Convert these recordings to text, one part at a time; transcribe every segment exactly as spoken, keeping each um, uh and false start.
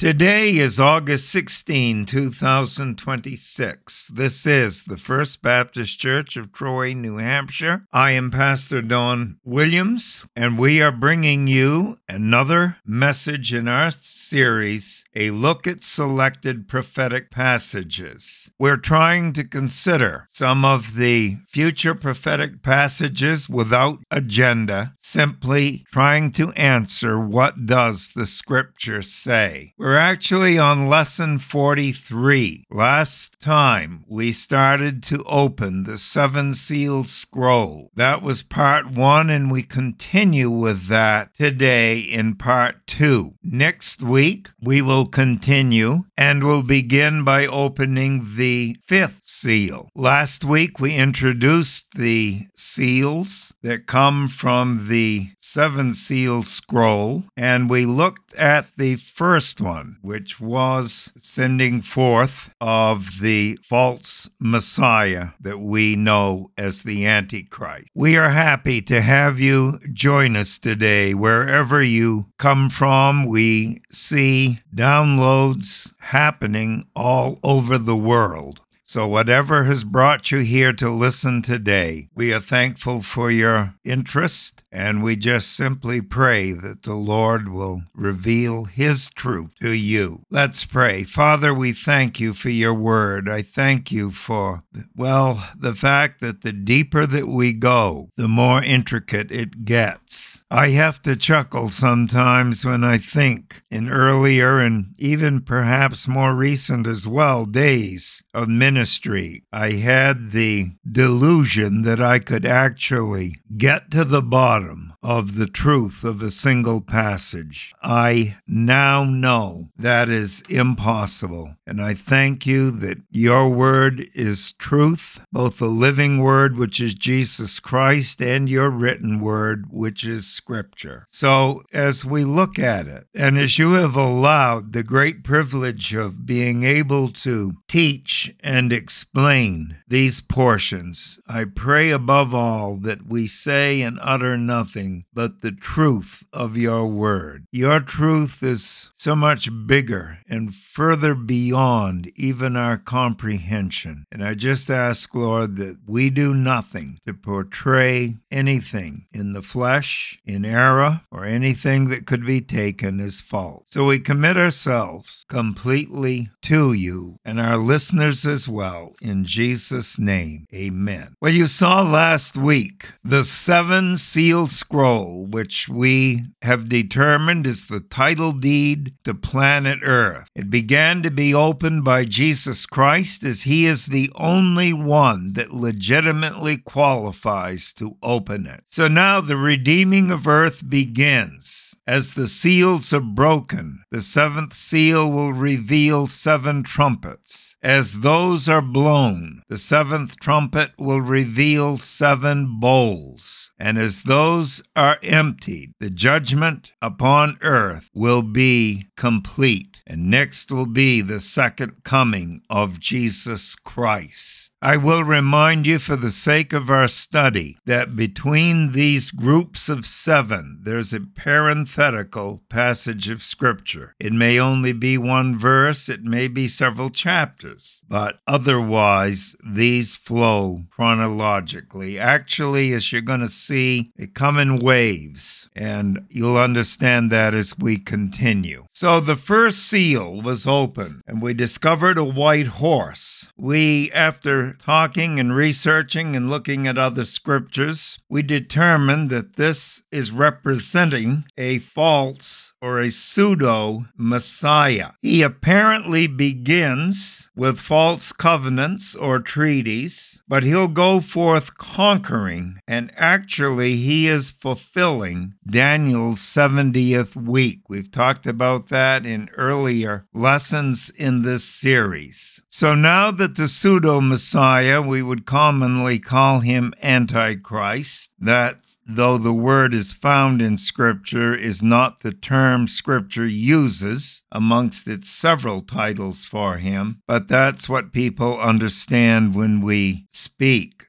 Today is August sixteenth, two thousand twenty-six. This is the First Baptist Church of Troy, New Hampshire. I am Pastor Don Williams, and we are bringing you another message in our series, A Look at Selected Prophetic Passages. We're trying to consider some of the future prophetic passages without agenda, simply trying to answer what does the Scripture say. We're actually on lesson forty-three. Last time we started to open the seven seal scroll. That was part one, and we continue with that today in part two. Next week we will continue and we'll begin by opening the fifth seal. Last week we introduced the seals that come from the seven seal scroll, and we looked at the first one, which was sending forth of the false Messiah that we know as the Antichrist. We are happy to have you join us today. Wherever you come from, we see downloads happening all over the world. So whatever has brought you here to listen today, we are thankful for your interest, and we just simply pray that the Lord will reveal His truth to you. Let's pray. Father, we thank you for your word. I thank you for, well, the fact that the deeper that we go, the more intricate it gets. I have to chuckle sometimes when I think in earlier and even perhaps more recent as well days of ministry, I had the delusion that I could actually get to the bottom of the truth of a single passage. I now know that is impossible, and I thank you that your word is truth, both the living word, which is Jesus Christ, and your written word, which is Scripture. So as we look at it, and as you have allowed the great privilege of being able to teach and explain these portions, I pray above all that we say and utter nothing but the truth of your word. Your truth is so much bigger and further beyond even our comprehension. And I just ask, Lord, that we do nothing to portray anything in the flesh, in error, or anything that could be taken as false. So we commit ourselves completely to you and our listeners as well. In Jesus' name, amen. Well, you saw last week the seven seal scroll, which we have determined is the title deed to planet Earth. It began to be opened by Jesus Christ, as he is the only one that legitimately qualifies to open it. So now the redeeming of earth begins. As the seals are broken, the seventh seal will reveal seven trumpets. As those are blown, the seventh trumpet will reveal seven bowls. And as those are emptied, the judgment upon earth will be complete. And next will be the second coming of Jesus Christ. I will remind you, for the sake of our study, that between these groups of seven, there's a parenthetical passage of Scripture. It may only be one verse, it may be several chapters, but otherwise, these flow chronologically. Actually, as you're going to see, they come in waves, and you'll understand that as we continue. So the first seal was opened, and we discovered a white horse. We, after talking and researching and looking at other scriptures, we determined that this is representing a false or a pseudo-Messiah. He apparently begins with false covenants or treaties, but he'll go forth conquering, and actually he is fulfilling Daniel's seventieth week. We've talked about that in earlier lessons in this series. So now that the pseudo-Messiah, we would commonly call him Antichrist, that though the word is found in Scripture is not the term Scripture uses amongst its several titles for him, but that's what people understand when we speak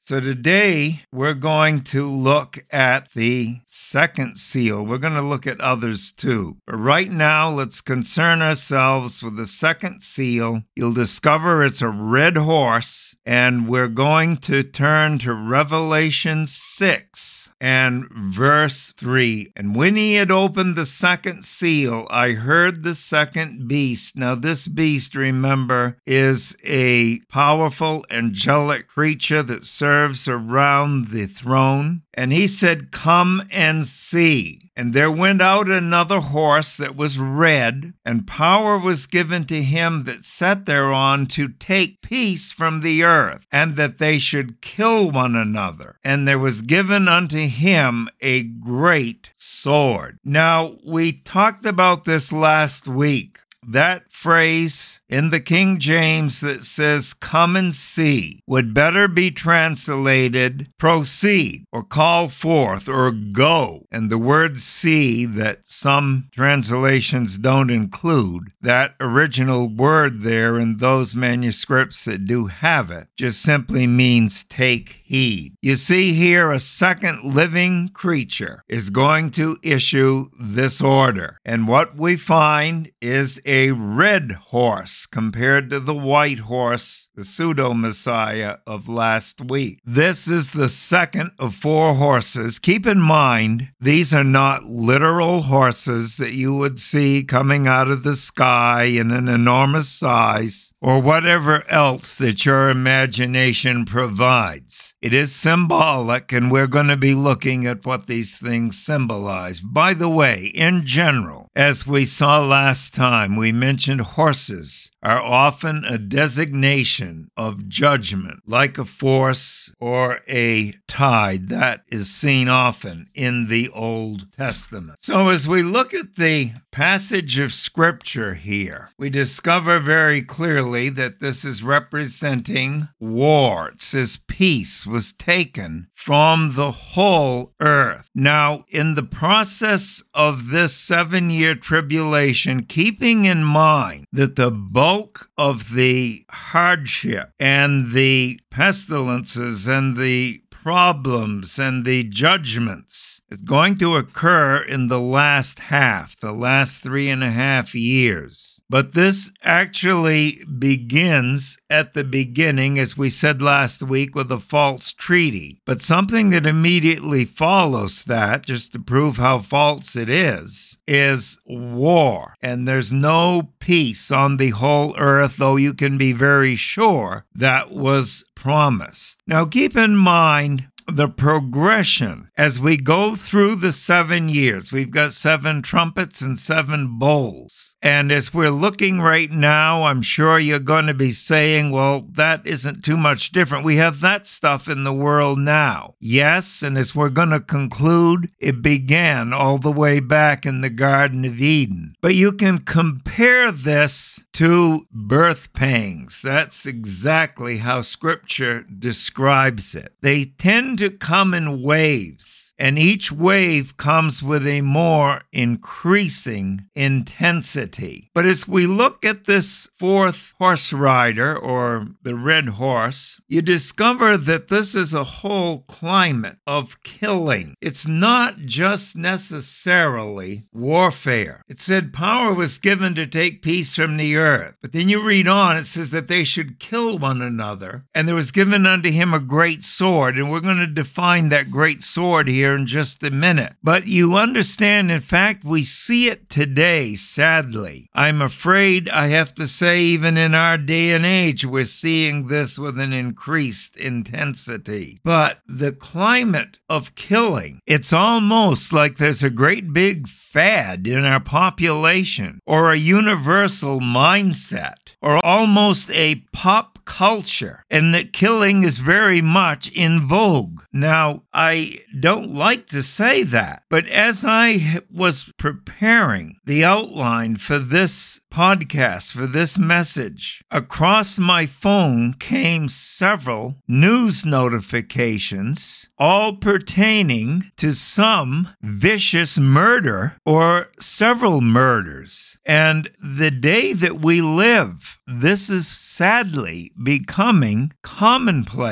So today we're going to look at the second seal. We're going to look at others too. But right now, let's concern ourselves with the second seal. You'll discover it's a red horse, and we're going to turn to Revelation six and verse three. And when he had opened the second seal, I heard the second beast. Now this beast, remember, is a powerful angelic creature that serves around the throne. And he said, "Come and see." And there went out another horse that was red, and power was given to him that sat thereon to take peace from the earth, and that they should kill one another. And there was given unto him a great sword. Now, we talked about this last week. That phrase in the King James that says, "come and see," would better be translated, "proceed," or "call forth," or "go." And the word "see," that some translations don't include, that original word there in those manuscripts that do have it, just simply means take heed. You see here, a second living creature is going to issue this order. And what we find is a red horse compared to the white horse, the pseudo-Messiah of last week. This is the second of four horses. Keep in mind, these are not literal horses that you would see coming out of the sky in an enormous size, or whatever else that your imagination provides. It is symbolic, and we're going to be looking at what these things symbolize. By the way, in general, as we saw last time, we mentioned horses are often a designation of judgment, like a force or a tide that is seen often in the Old Testament. So as we look at the passage of Scripture here, we discover very clearly that this is representing war. It says peace was taken from the whole earth. Now, in the process of this seven-year tribulation, keeping in mind that the bulk of the hardship and the pestilences and the problems and the judgments is going to occur in the last half, the last three and a half years. But this actually begins at the beginning, as we said last week, with a false treaty. But something that immediately follows that, just to prove how false it is, is war. And there's no peace on the whole earth, though you can be very sure that was promised. Now keep in mind the progression as we go through the seven years. We've got seven trumpets and seven bowls. And as we're looking right now, I'm sure you're going to be saying, well, that isn't too much different. We have that stuff in the world now. Yes, and as we're going to conclude, it began all the way back in the Garden of Eden. But you can compare this to birth pangs. That's exactly how Scripture describes it. They tend to come in waves. And each wave comes with a more increasing intensity. But as we look at this fourth horse rider, or the red horse, you discover that this is a whole climate of killing. It's not just necessarily warfare. It said power was given to take peace from the earth. But then you read on, it says that they should kill one another. And there was given unto him a great sword. And we're going to define that great sword here in just a minute. But you understand, in fact, we see it today, sadly. I'm afraid I have to say, even in our day and age, we're seeing this with an increased intensity. But the climate of killing, it's almost like there's a great big fad in our population, or a universal mindset, or almost a pop culture, and that killing is very much in vogue. Now, I don't like to say that, but as I was preparing the outline for this podcast, for this message, across my phone came several news notifications, all pertaining to some vicious murder or several murders. And the day that we live, this is sadly becoming commonplace.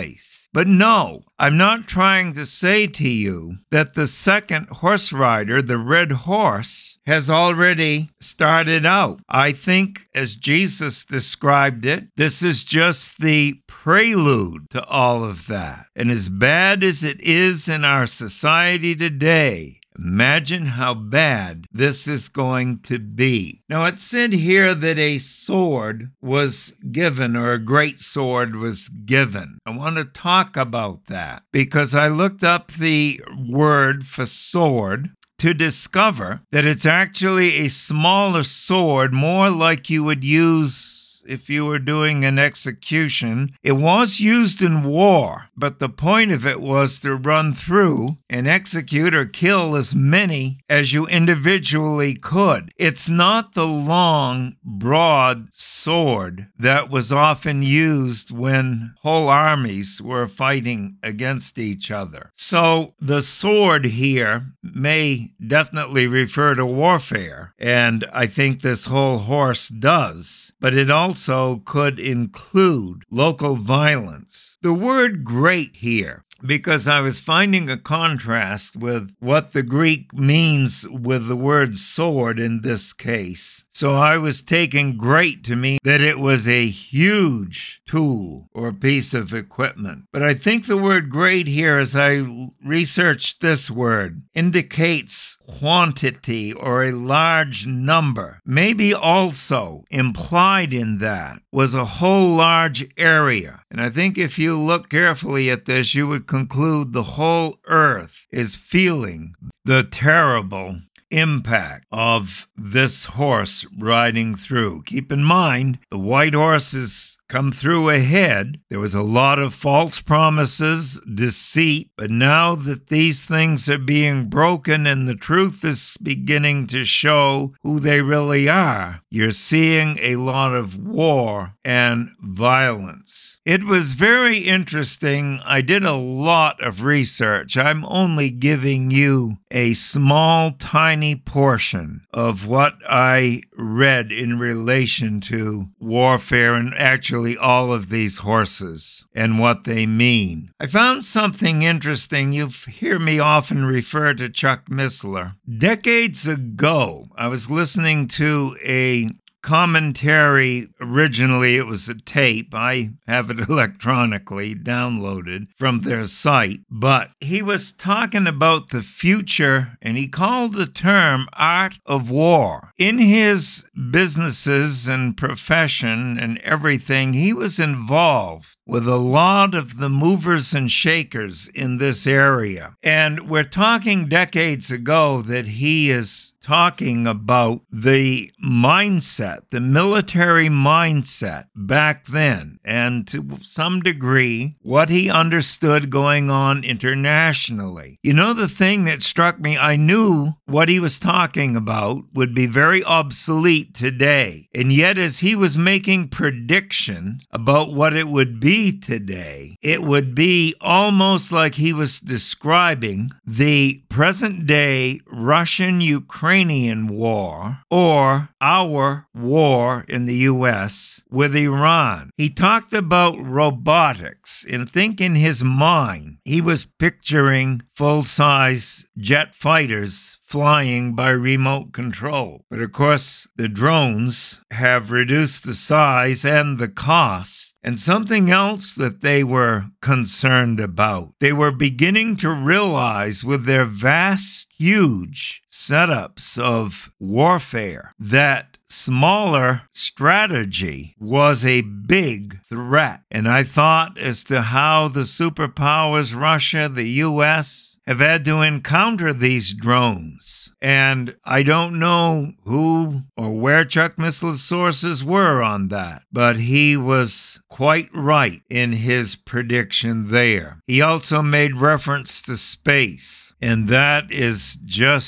But no, I'm not trying to say to you that the second horse rider, the red horse, has already started out. I think, as Jesus described it, this is just the prelude to all of that. And as bad as it is in our society today, imagine how bad this is going to be. Now, it said here that a sword was given, or a great sword was given. I want to talk about that because I looked up the word for sword to discover that it's actually a smaller sword, more like you would use if you were doing an execution. It was used in war, but the point of it was to run through and execute or kill as many as you individually could. It's not the long, broad sword that was often used when whole armies were fighting against each other. So the sword here may definitely refer to warfare, and I think this whole horse does, but it also also could include local violence. The word great here, because I was finding a contrast with what the Greek means with the word sword in this case. So I was taking great to mean that it was a huge tool or piece of equipment. But I think the word great here, as I researched this word, indicates quantity or a large number. Maybe also implied in that was a whole large area. And I think if you look carefully at this, you would conclude the whole earth is feeling the terrible impact of this horse riding through. Keep in mind, the white horses come through ahead. There was a lot of false promises, deceit, but now that these things are being broken and the truth is beginning to show who they really are, you're seeing a lot of war and violence. It was very interesting. I did a lot of research. I'm only giving you a small, tiny portion of what I read in relation to warfare and actually all of these horses and what they mean. I found something interesting. You hear me often refer to Chuck Missler. Decades ago, I was listening to a commentary. Originally, it was a tape. I have it electronically downloaded from their site. But he was talking about the future, and he called the term art of war. In his businesses and profession and everything, he was involved with a lot of the movers and shakers in this area. And we're talking decades ago that he is talking about the mindset, the military mindset back then, and to some degree, what he understood going on internationally. You know, the thing that struck me, I knew what he was talking about would be very obsolete today. And yet, as he was making prediction about what it would be today, it would be almost like he was describing the present-day Russian-Ukrainian war or our war in the U S with Iran. He talked about robotics, and think in his mind, he was picturing full-size jet fighters flying by remote control. But of course, the drones have reduced the size and the cost. And something else that they were concerned about, they were beginning to realize with their vast, huge setups of warfare that smaller strategy was a big threat. And I thought as to how the superpowers, Russia, the U S, have had to encounter these drones. And I don't know who or where Chuck Missler's sources were on that, but he was quite right in his prediction there. He also made reference to space, and that is just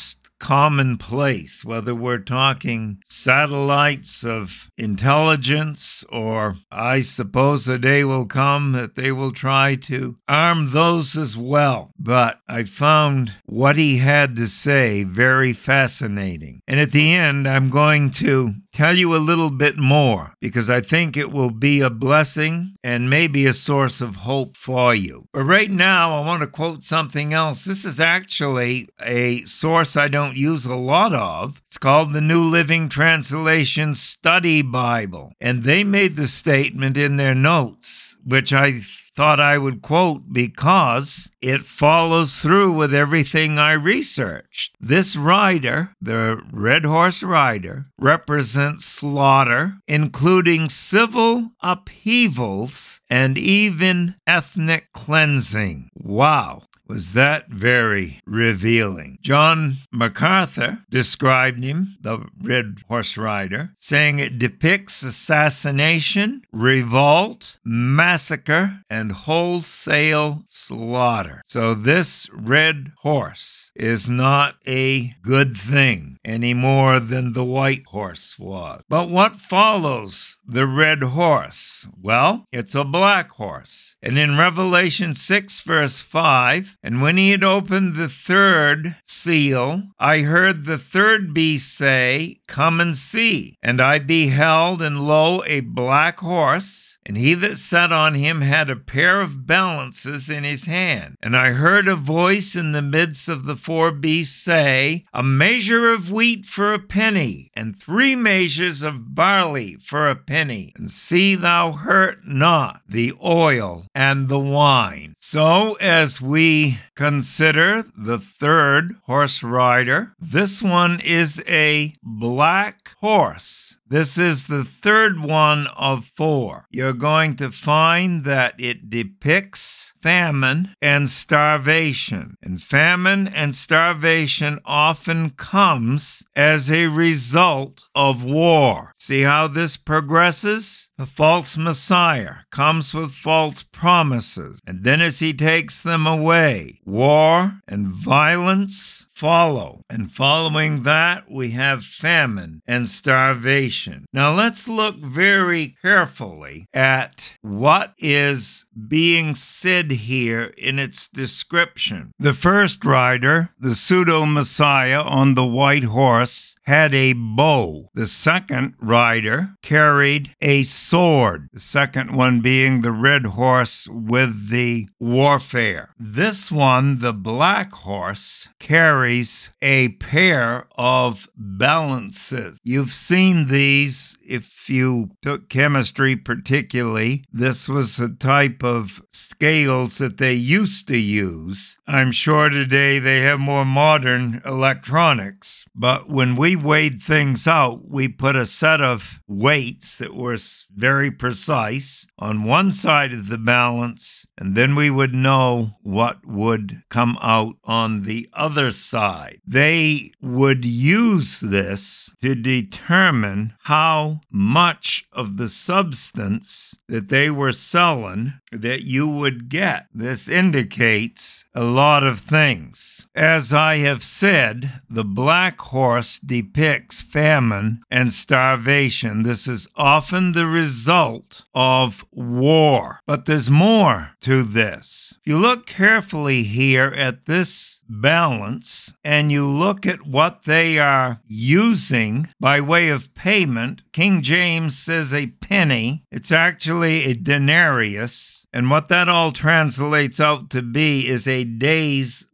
commonplace, whether we're talking satellites of intelligence, or I suppose a day will come that they will try to arm those as well. But I found what he had to say very fascinating. And at the end, I'm going to tell you a little bit more, because I think it will be a blessing and maybe a source of hope for you. But right now, I want to quote something else. This is actually a source I don't use a lot of. It's called the New Living Translation Study Bible. And they made the statement in their notes, which I thought I would quote because it follows through with everything I researched. This rider, the Red Horse Rider, represents slaughter, including civil upheavals and even ethnic cleansing. Wow. Was that very revealing. John MacArthur described him, the Red Horse Rider, saying it depicts assassination, revolt, massacre, and wholesale slaughter. So this red horse is not a good thing any more than the white horse was. But what follows the red horse? Well, it's a black horse. And in Revelation six, verse five, and when he had opened the third seal, I heard the third beast say, "Come and see." And I beheld, and lo, a black horse, and he that sat on him had a pair of balances in his hand. And I heard a voice in the midst of the four beasts say, "A measure of wheat for a penny, and three measures of barley for a penny. And see thou hurt not the oil and the wine." So as we consider the third horse rider, this one is a black horse. This is the third one of four. You're going to find that it depicts famine and starvation. And famine and starvation often comes as a result of war. See how this progresses? The false Messiah comes with false promises. And then as he takes them away, war and violence follow. And following that, we have famine and starvation. Now let's look very carefully at what is being said here in its description. The first rider, the pseudo-Messiah on the white horse, had a bow. The second rider carried a sword. The second one being the red horse with the warfare. This one, the black horse, carries a pair of balances. You've seen these if you took chemistry particularly. This was a type of scales that they used to use. I'm sure today they have more modern electronics. But when we weighed things out, we put a set of weights that were very precise on one side of the balance, and then we would know what would come out on the other side. They would use this to determine how much of the substance that they were selling that you would get. This indicates a lot of things. As I have said, the black horse depicts famine and starvation. This is often the result of war. But there's more to this. If you look carefully here at this balance and you look at what they are using by way of payment, King James says a penny. It's actually a denarius. And what that all translates out to be is a day's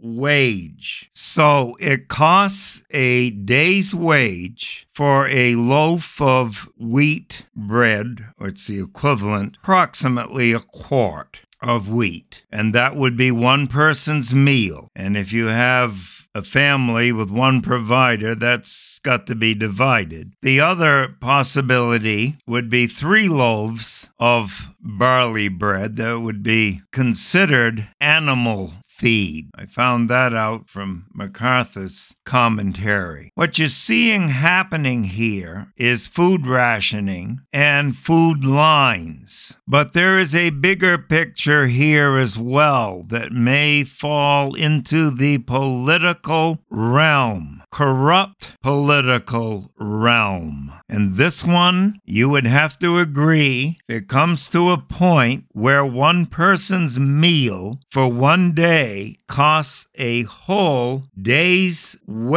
wage. So it costs a day's wage for a loaf of wheat bread, or it's the equivalent, approximately a quart of wheat. And that would be one person's meal. And if you have a family with one provider, that's got to be divided. The other possibility would be three loaves of barley bread that would be considered animal feed. I found that out from MacArthur's commentary. What you're seeing happening here is food rationing and food lines. But there is a bigger picture here as well that may fall into the political realm, corrupt political realm. And this one, you would have to agree, it comes to a point where one person's meal for one day costs a whole day's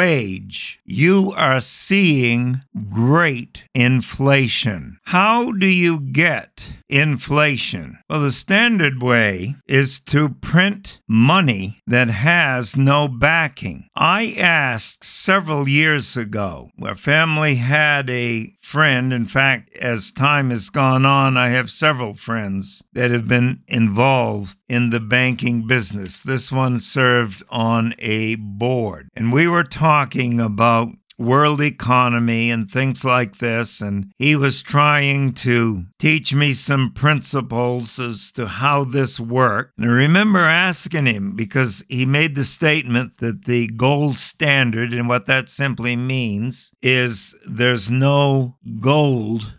wage. You are seeing great inflation. How do you get inflation? Well, the standard way is to print money that has no backing. I asked several years ago, our family had a friend. In fact, as time has gone on, I have several friends that have been involved in the banking business. This one served on a board. And we were talking about world economy and things like this, and he was trying to teach me some principles as to how this worked. And I remember asking him, because he made the statement that the gold standard, and what that simply means is there's no gold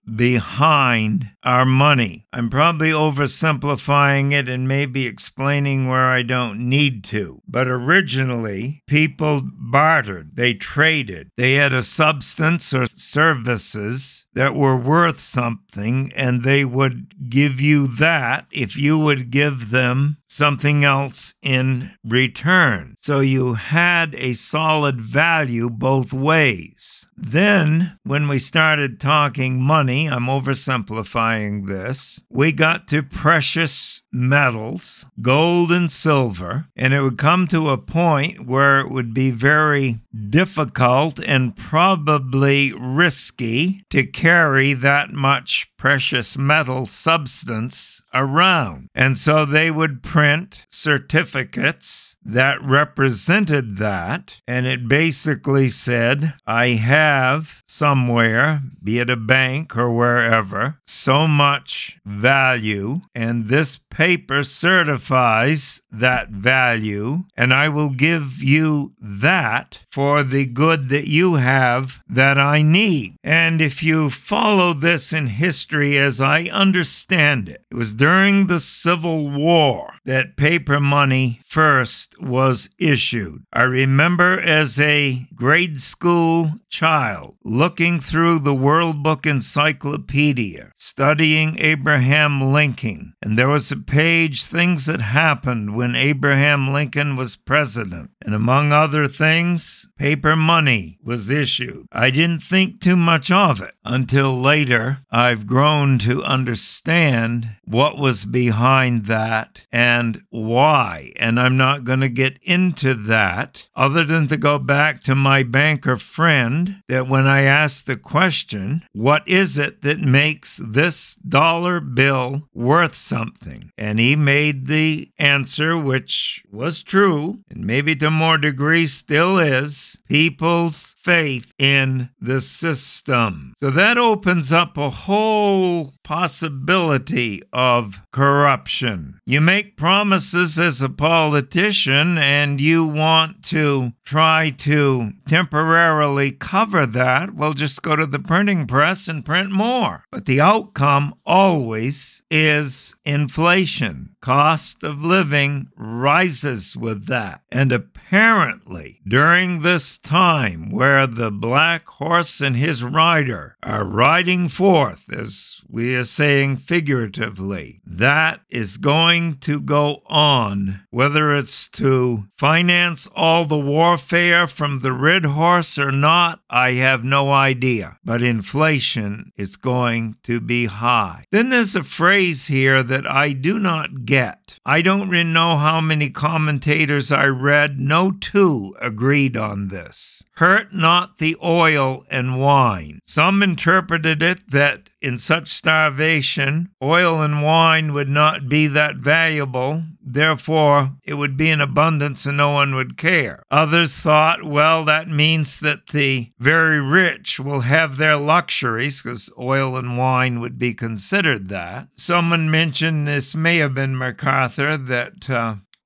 behind our money. I'm probably oversimplifying it and maybe explaining where I don't need to. But originally, people bartered, they traded. They had a substance or services that were worth something, and they would give you that if you would give them something else in return. So you had a solid value both ways. Then, when we started talking money, I'm oversimplifying this, we got to precious metals, gold and silver, and it would come to a point where it would be very difficult and probably risky to carry that much precious metal substance around. And so they would print certificates that represented that, and it basically said, I have somewhere, be it a bank or wherever, so much value, and this paper certifies that value, and I will give you that for the good that you have that I need. And if you follow this in history as I understand it, it was during the Civil War that paper money first was issued. I remember as a grade school child looking through the World Book Encyclopedia, studying Abraham Lincoln, and there was a page, things that happened when Abraham Lincoln was president. And among other things, paper money was issued. I didn't think too much of it until later. I've grown to understand what was behind that and why. And I'm not going to get into that other than to go back to my banker friend, that when I asked the question, what is it that makes this dollar bill worth something? And he made the answer, which was true, and maybe to more degree still is, people's faith in the system. So that opens up a whole possibility of corruption. You make promises as a politician and you want to try to temporarily cover that. Well, just go to the printing press and print more. But the outcome always is inflation. Cost of living rises with that. And apparently, during this time where the black horse and his rider are riding forth, as we are saying figuratively, that is going to go on, whether it's to finance all the warfare from the red horse or not, I have no idea. But inflation is going to be high. Then there's a phrase here that I do not get. I don't really know how many commentators I read. No two agreed on this. Hurt not the oil and wine. Some interpreted it that in such starvation, oil and wine would not be that valuable. Therefore, it would be in abundance and no one would care. Others thought, well, that means that the very rich will have their luxuries, because oil and wine would be considered that. Someone mentioned, this may have been MacArthur, that uh,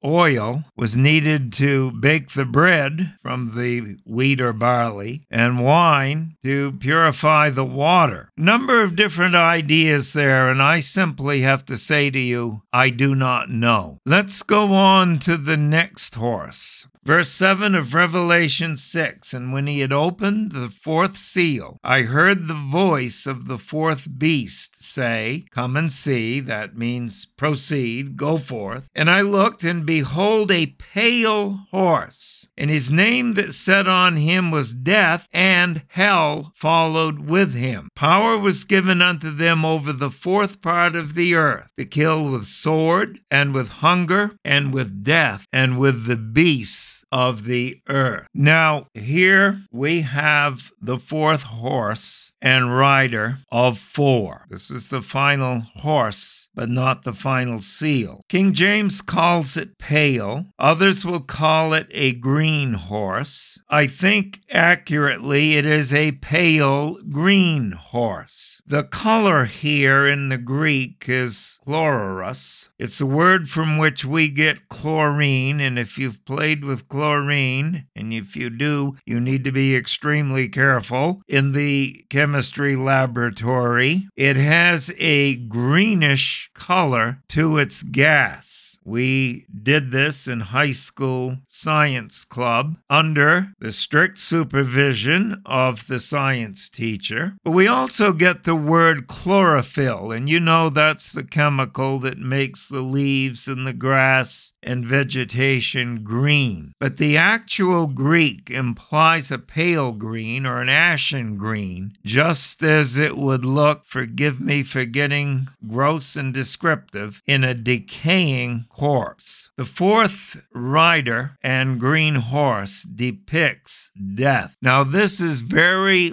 oil was needed to bake the bread from the wheat or barley, and wine to purify the water. Number of different ideas there, and I simply have to say to you, I do not know. Let's go on to the next horse. Verse seven of Revelation six, and when he had opened the fourth seal, I heard the voice of the fourth beast say, Come and see. That means proceed, go forth. And I looked, and behold, a pale horse, and his name that sat on him was Death, and hell followed with him. Power was given unto them over the fourth part of the earth, to kill with sword, and with hunger, and with death, and with the beasts of the earth. Now, here we have the fourth horse and rider of four. This is the final horse, but not the final seal. King James calls it pale. Others will call it a green horse. I think accurately it is a pale green horse. The color here in the Greek is chloros. It's a word from which we get chlorine, and if you've played with chlorine, and if you do, you need to be extremely careful. In the chemistry laboratory, it has a greenish color to its gas. We did this in high school science club under the strict supervision of the science teacher. But we also get the word chlorophyll, and you know that's the chemical that makes the leaves and the grass and vegetation green. But the actual Greek implies a pale green or an ashen green, just as it would look, forgive me for getting gross and descriptive, in a decaying corpse. The fourth rider and green horse depicts death. Now, this is very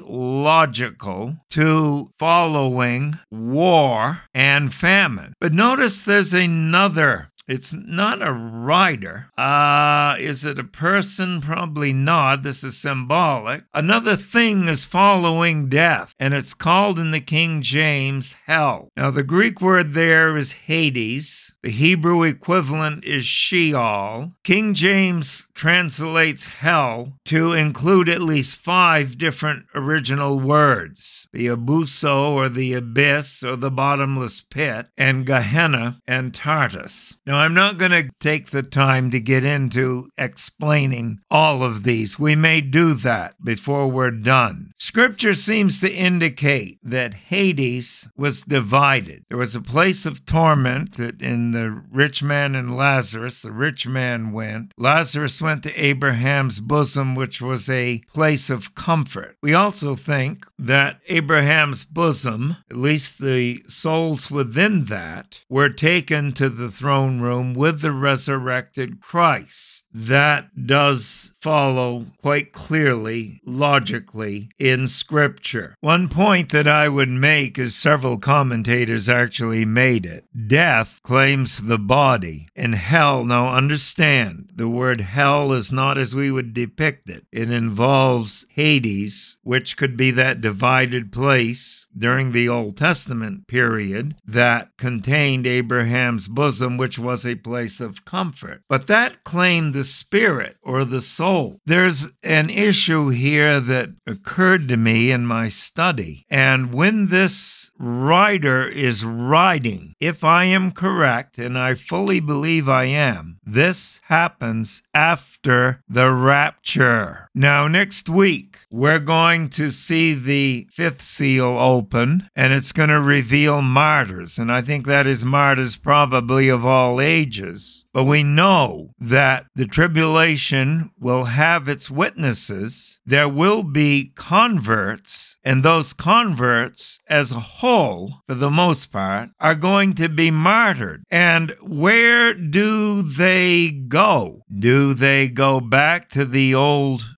logical to following war and famine. But notice there's another. It's not a rider. Uh, is it a person? Probably not. This is symbolic. Another thing is following death, and it's called in the King James hell. Now, the Greek word there is Hades. The Hebrew equivalent is Sheol. King James translates hell to include at least five different original words: the abuso, or the abyss, or the bottomless pit, and Gehenna and Tartarus. Now, I'm not going to take the time to get into explaining all of these. We may do that before we're done. Scripture seems to indicate that Hades was divided. There was a place of torment that in the rich man and Lazarus, the rich man went. Lazarus went to Abraham's bosom, which was a place of comfort. We also think that Abraham's bosom, at least the souls within that, were taken to the throne room with the resurrected Christ. That does follow quite clearly, logically, in Scripture. One point that I would make is several commentators actually made it. Death claims the body, and hell, now understand, the word hell is not as we would depict it. It involves Hades, which could be that divided place during the Old Testament period that contained Abraham's bosom, which was a place of comfort. But that claimed the spirit or the soul. There's an issue here that occurred to me in my study. And when this rider is riding, if I am correct, and I fully believe I am, this happens after the rapture. Now, next week, we're going to see the fifth seal open, and it's going to reveal martyrs. And I think that is martyrs probably of all ages. But we know that the tribulation will have its witnesses. There will be converts, and those converts as a whole, for the most part, are going to be martyred. And where do they go? Do they go back to the old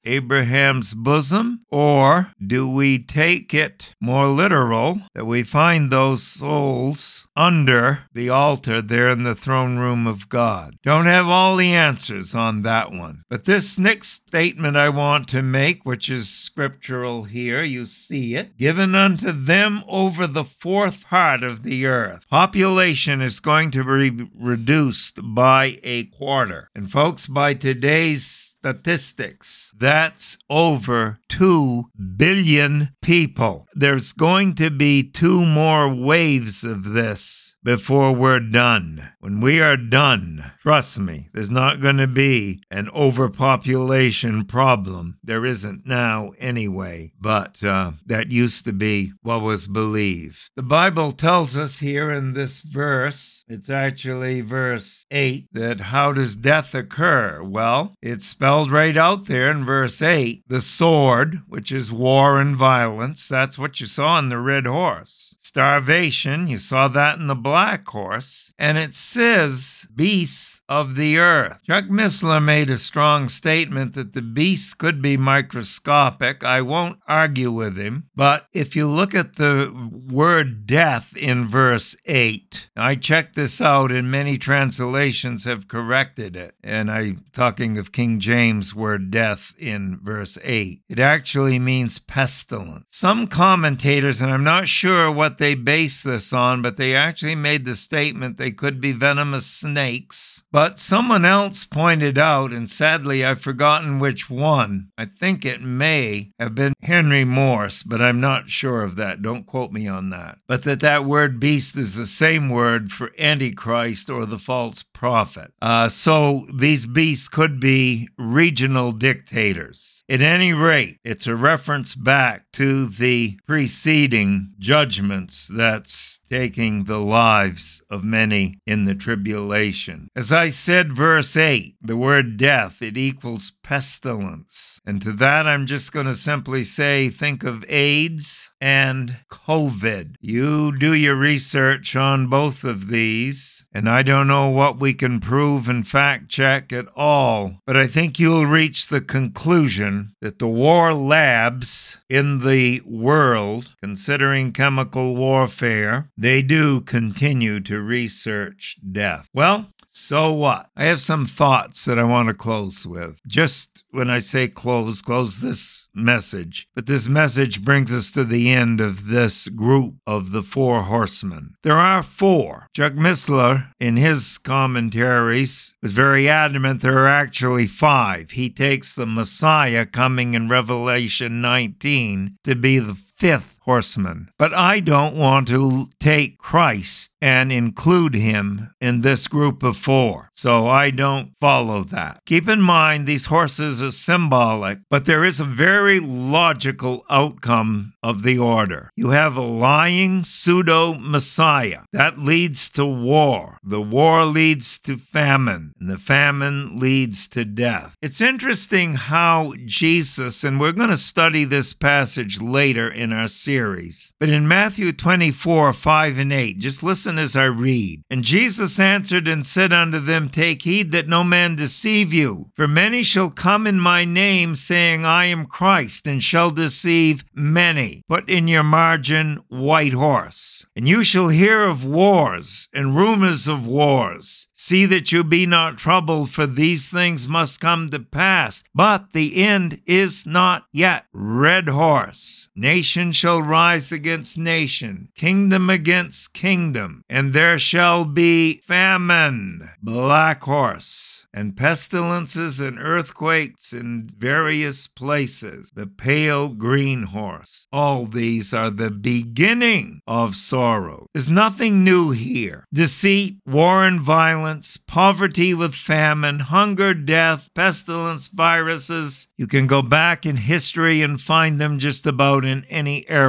Abraham's bosom? Or do we take it more literal, that we find those souls under the altar there in the throne room of God? Don't have all the answers on that one. But this next statement I want to make, which is scriptural here, you see it, given unto them over the fourth part of the earth. Population is going to be reduced by a quarter. And folks, by today's statistics, that's over two billion people. There's going to be two more waves of this before we're done. When we are done, trust me, there's not going to be an overpopulation problem. There isn't now anyway, but uh, that used to be what was believed. The Bible tells us here in this verse, it's actually verse eight, that how does death occur? Well, it's spelled right out there in verse eight. The sword, which is war and violence, that's what you saw in the red horse. Starvation, you saw that in the black horse. And it says beasts of the earth. Chuck Missler made a strong statement that the beasts could be microscopic. I won't argue with him. But if you look at the word death in verse eight, I checked this out and many translations have corrected it. And I'm talking of King James word death in verse eight. It actually means pestilence. Some commentators, and I'm not sure what they base this on, but they actually made the statement they could be venomous snakes. But someone else pointed out, and sadly I've forgotten which one, I think it may have been Henry Morse, but I'm not sure of that. Don't quote me on that. But that that word beast is the same word for Antichrist or the false prophet. Uh, so these beasts could be regional dictators. At any rate, it's a reference back to the preceding judgments that's taking the lives of many in the tribulation. As I said, verse eight, the word death, it equals pestilence. And to that, I'm just going to simply say, think of AIDS and COVID. You do your research on both of these, and I don't know what we can prove and fact check at all, but I think you'll reach the conclusion that the war labs in the world, considering chemical warfare, they do continue to research death. Well, so what? I have some thoughts that I want to close with. Just when I say close, close this message. But this message brings us to the end of this group of the four horsemen. There are four. Chuck Missler, in his commentaries, was very adamant there are actually five. He takes the Messiah coming in Revelation nineteen to be the fifth horseman. But I don't want to take Christ and include him in this group of four. So I don't follow that. Keep in mind, these horses are symbolic, but there is a very logical outcome of the order. You have a lying pseudo-Messiah. That leads to war. The war leads to famine, and the famine leads to death. It's interesting how Jesus, and we're going to study this passage later in our series, but in Matthew twenty-four, five and eight, just listen as I read. And Jesus answered and said unto them, Take heed that no man deceive you, for many shall come in my name, saying, I am Christ, and shall deceive many. Put in your margin, white horse. And you shall hear of wars and rumors of wars. See that you be not troubled, for these things must come to pass. But the end is not yet. Red horse. Nation shall rise against nation, kingdom against kingdom, and there shall be famine. Black horse. And pestilences and earthquakes in various places. The pale green horse. All these are the beginning of sorrow. There's nothing new here. Deceit, war and violence, poverty with famine, hunger, death, pestilence, viruses. You can go back in history and find them just about in any era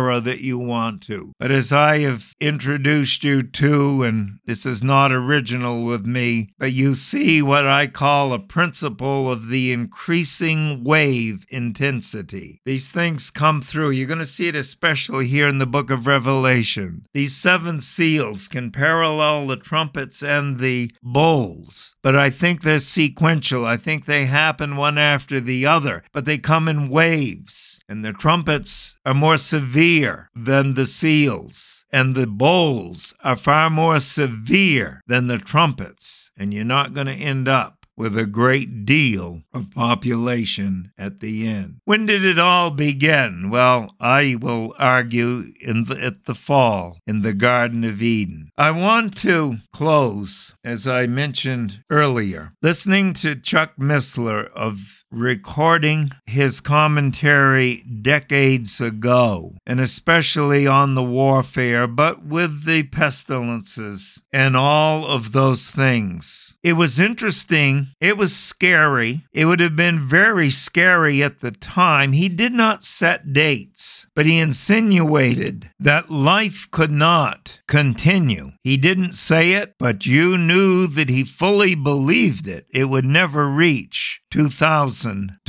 era that you want to. But as I have introduced you to, and this is not original with me, but you see what I call a principle of the increasing wave intensity. These things come through. You're going to see it especially here in the book of Revelation. These seven seals can parallel the trumpets and the bowls, but I think they're sequential. I think they happen one after the other, but they come in waves. And the trumpets are more severe than the seals, and the bowls are far more severe than the trumpets. And you're not going to end up with a great deal of population at the end. When did it all begin? Well, I will argue in the, at the fall in the Garden of Eden. I want to close, as I mentioned earlier, listening to Chuck Missler of recording his commentary decades ago, and especially on the warfare, but with the pestilences and all of those things. It was interesting. It was scary. It would have been very scary at the time. He did not set dates, but he insinuated that life could not continue. He didn't say it, but you knew that he fully believed it. It would never reach two thousand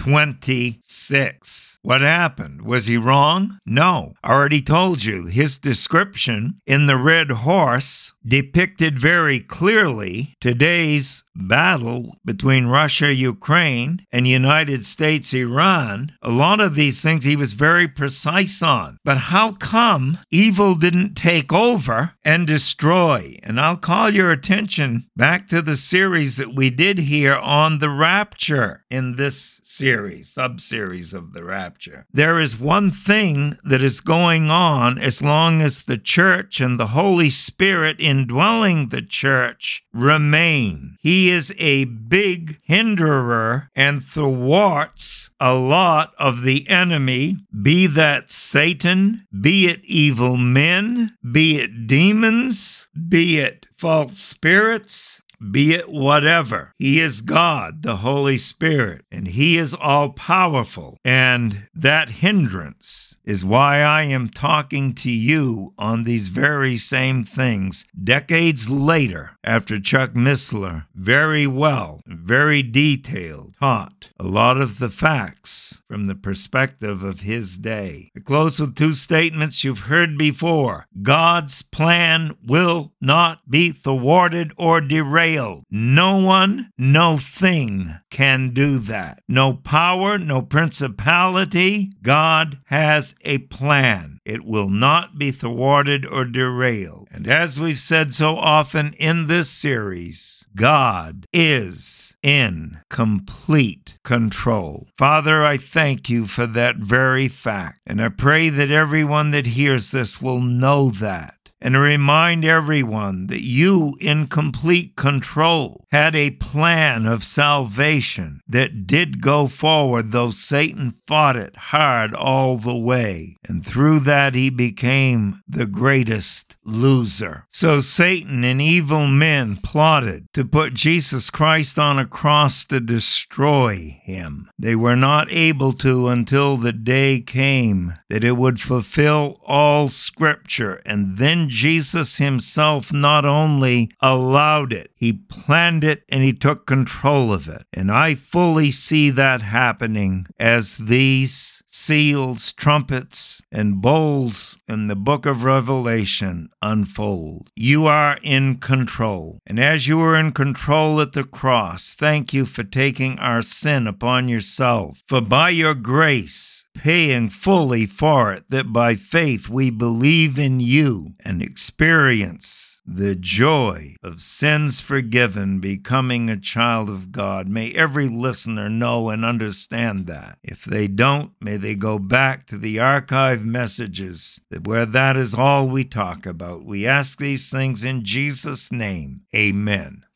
twenty-six. What happened? Was he wrong? No. I already told you. His description in The Red Horse depicted very clearly today's battle between Russia, Ukraine, and United States, Iran. A lot of these things he was very precise on. But how come evil didn't take over and destroy? And I'll call your attention back to the series that we did here on the rapture in this series, sub-series of the rapture. There is one thing that is going on as long as the church and the Holy Spirit indwelling the church remain. He is a big hinderer and thwarts a lot of the enemy, be that Satan, be it evil men, be it demons, be it false spirits, be it whatever. He is God, the Holy Spirit, and He is all-powerful. And that hindrance is why I am talking to you on these very same things decades later, after Chuck Missler very well, very detailed, taught a lot of the facts from the perspective of his day. I close with two statements you've heard before. God's plan will not be thwarted or derailed. No one, no thing can do that. No power, no principality. God has a plan. It will not be thwarted or derailed. And as we've said so often in this series, God is in complete control. Father, I thank you for that very fact. And I pray that everyone that hears this will know that. And remind everyone that you, in complete control, had a plan of salvation that did go forward, though Satan fought it hard all the way. And through that, he became the greatest loser. So Satan and evil men plotted to put Jesus Christ on a cross to destroy him. They were not able to until the day came that it would fulfill all Scripture. And then Jesus himself not only allowed it, he planned it and he took control of it. And I fully see that happening as these seals, trumpets, and bowls in the book of Revelation unfold. You are in control. And as you were in control at the cross, thank you for taking our sin upon yourself. For by your grace, paying fully for it, that by faith we believe in you and experience the joy of sins forgiven, becoming a child of God. May every listener know and understand that. If they don't, may they go back to the archive messages where that is all we talk about. We ask these things in Jesus' name. Amen.